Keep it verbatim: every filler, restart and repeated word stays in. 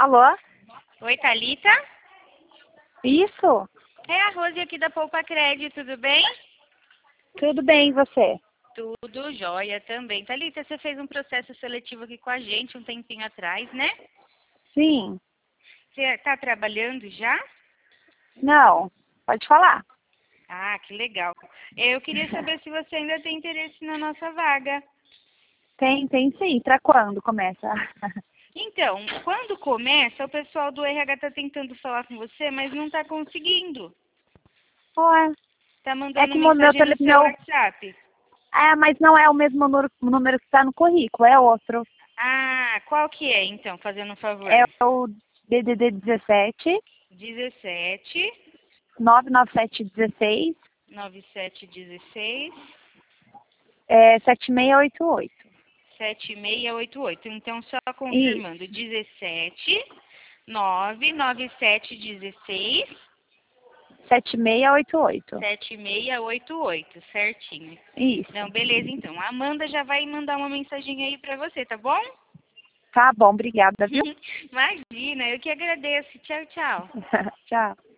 Alô? Oi, Thalita? Isso? É a Rose aqui da Poupa Crédito, tudo bem? Tudo bem, e você? Tudo jóia também. Thalita, você fez um processo seletivo aqui com a gente um tempinho atrás, né? Sim. Você está trabalhando já? Não. Pode falar. Ah, que legal. Eu queria saber se você ainda tem interesse na nossa vaga. Tem, tem sim. Pra quando começa? Então, quando começa, o pessoal do R H está tentando falar com você, mas não está conseguindo. Ué, Está é mandando que o meu mensagem no telefone... seu Meu... WhatsApp. É, mas não é o mesmo número, número que está no currículo, é outro. Ah, qual que é, então, fazendo um favor? É o D D D dezessete, dezessete, nove nove sete dezesseis, nove sete dezesseis, é, sete seis oito oito. sete seis oito oito. Então, só Isso, confirmando, dezessete, nove nove sete dezesseis, sete seis oito oito. sete seis oito oito, certinho. Isso. Não, beleza, então. A Amanda já vai mandar uma mensaginha aí pra você, tá bom? Tá bom, obrigada, viu? Imagina, eu que agradeço. Tchau, tchau. Tchau.